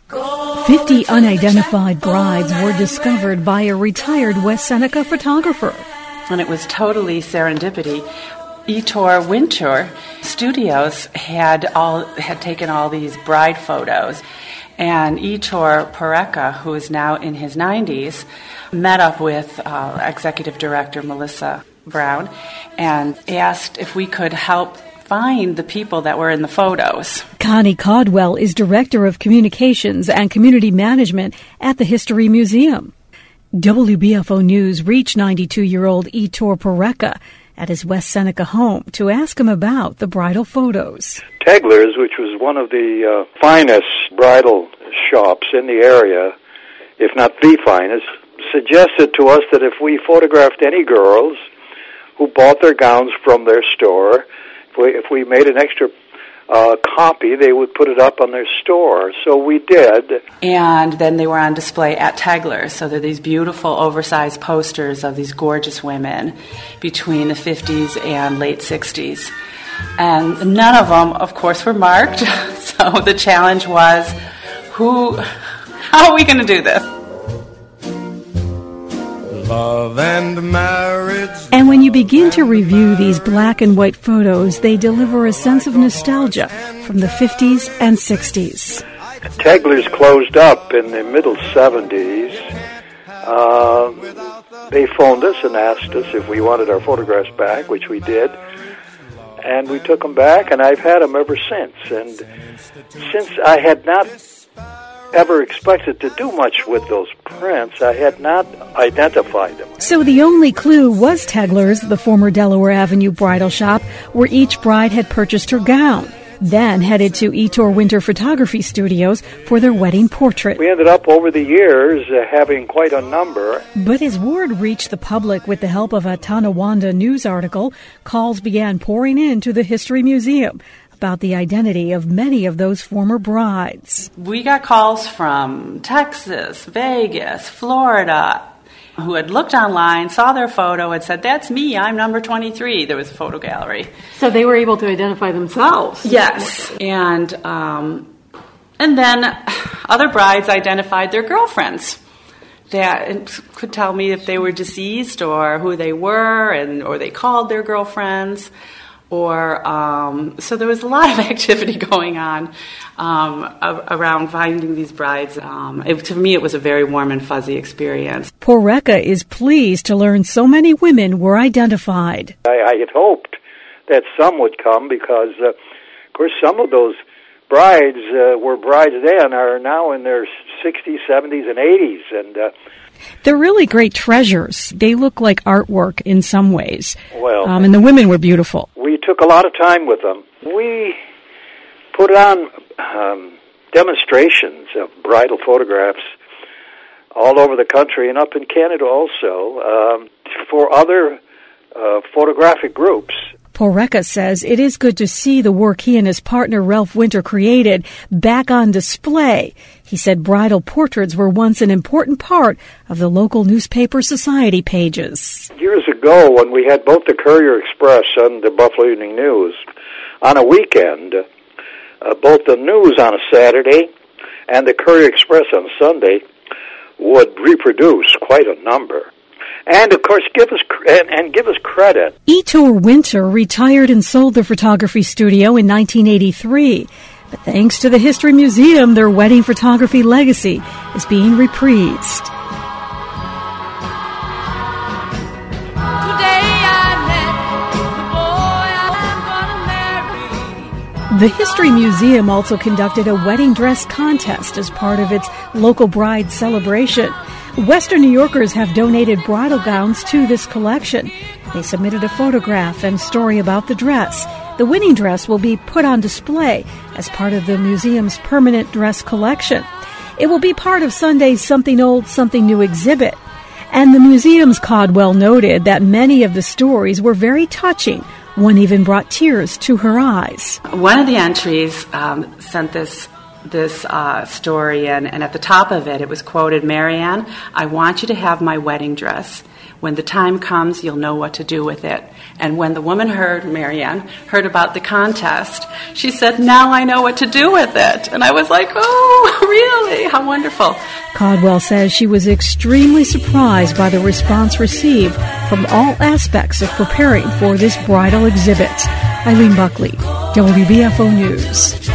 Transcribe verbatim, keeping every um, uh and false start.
Fifty unidentified brides were discovered by a retired West Seneca photographer. And it was totally serendipity. Etor Winter Studios had all had taken all these bride photos, and Etor Poreka, who is now in his nineties, met up with uh, executive director Melissa Brown and asked if we could help find the people that were in the photos. Connie Caldwell is Director of Communications and Community Management at the History Museum. W B F O News reached ninety-two-year-old Etor Poreka at his West Seneca home to ask him about the bridal photos. Tegler's, which was one of the uh, finest bridal shops in the area, if not the finest, suggested to us that if we photographed any girls who bought their gowns from their store, if we, if we made an extra uh, copy, they would put it up on their store. So we did. And then they were on display at Tegler's. So there are these beautiful oversized posters of these gorgeous women between the fifties and late sixties. And none of them, of course, were marked. So the challenge was, who, how are we going to do this? Love and marriage. And when you begin to review these black and white photos, they deliver a sense of nostalgia from the fifties and sixties. Tegler's closed up in the middle seventies. Uh, they phoned us and asked us if we wanted our photographs back, which we did. And we took them back, and I've had them ever since. And since I had not ever expected to do much with those prints, I had not identified them. So the only clue was Tegler's, the former Delaware Avenue bridal shop, where each bride had purchased her gown, then headed to Etor Winter Photography Studios for their wedding portrait. We ended up over the years uh, having quite a number. But as word reached the public with the help of a Tonawanda news article, calls began pouring into the History Museum about the identity of many of those former brides. We got calls from Texas, Vegas, Florida, who had looked online, saw their photo, and said, "That's me, I'm number twenty-three. There was a photo gallery. So they were able to identify themselves. Yes. And, um, and then other brides identified their girlfriends. That could tell me if they were deceased or who they were, and or they called their girlfriends. Or um, so there was a lot of activity going on um, a- around finding these brides. Um, it, to me, it was a very warm and fuzzy experience. Poreka is pleased to learn so many women were identified. I, I had hoped that some would come because, uh, of course, some of those brides uh, were brides then are now in their sixties, seventies, and eighties, and uh, they're really great treasures. They look like artwork in some ways. Well, um, and the women were beautiful. We took a lot of time with them. We put on um, demonstrations of bridal photographs all over the country and up in Canada also um, for other uh, photographic groups. Poreka says it is good to see the work he and his partner Ralph Winter created back on display. He said bridal portraits were once an important part of the local newspaper society pages. Years ago, when we had both the Courier Express and the Buffalo Evening News, on a weekend, uh, both the News on a Saturday and the Courier Express on Sunday would reproduce quite a number. And, of course, give us and, and give us credit. Etor Winter retired and sold their photography studio in nineteen eighty-three. But thanks to the History Museum, their wedding photography legacy is being reprised. The History Museum also conducted a wedding dress contest as part of its local bride celebration. Western New Yorkers have donated bridal gowns to this collection. They submitted a photograph and story about the dress. The winning dress will be put on display as part of the museum's permanent dress collection. It will be part of Sunday's Something Old, Something New exhibit. And the museum's Caldwell noted that many of the stories were very touching. One even brought tears to her eyes. One of the entries um, sent this this uh, story, and, and at the top of it, it was quoted, "Marianne, I want you to have my wedding dress. When the time comes, you'll know what to do with it." And when the woman heard, Marianne, heard about the contest, she said, "Now I know what to do with it." And I was like, oh, Oh, really? How wonderful. Caldwell says she was extremely surprised by the response received from all aspects of preparing for this bridal exhibit. Eileen Buckley, W B F O News.